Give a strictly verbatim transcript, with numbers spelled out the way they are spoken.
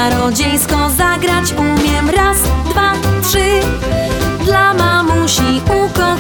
Czarodziejsko zagrać umiem. Raz, dwa, trzy. Dla mamusi ukochane